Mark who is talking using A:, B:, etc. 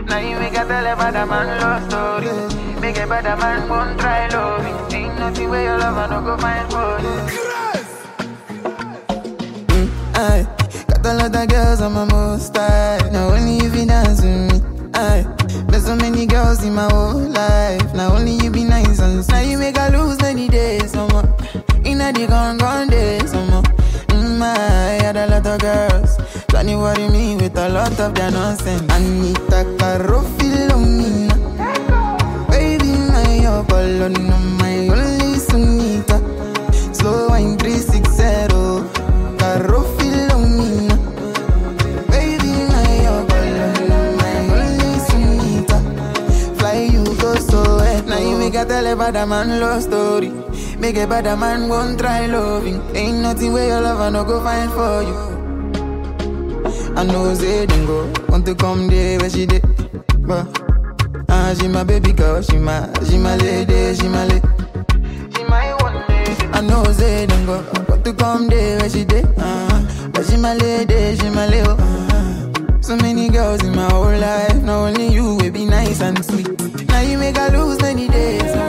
A: Now you make a tell a bad man love story. Make a bad man won't try loving. Ain't nothing where your love and no go find for you.
B: I got a lot of girls on my most high. Now only you be dance with me. There's so many girls in my whole life. Now only you be nice and now you make her lose many days. Someone in a the gone days. Someone I had a lot of girls trying to worry me with a lot of their nonsense. Anita Carofilomina, baby my Apollo, my only Sunita. Slow wine 360, Carofilomina, baby my Apollo, my only Sunita. Fly you go so wet, now you make a tell a bad man love story. Make a bad man won't try loving. Ain't nothing where your lover no go find for you. I know say them go want to come there where she did, but she my baby girl, she my lady, she my lady.
A: She my one lady.
B: I know say them go want to come there where she did, but she my lady, she my lady. So many girls in my whole life, not only you will be nice and sweet. Now you make her lose many days.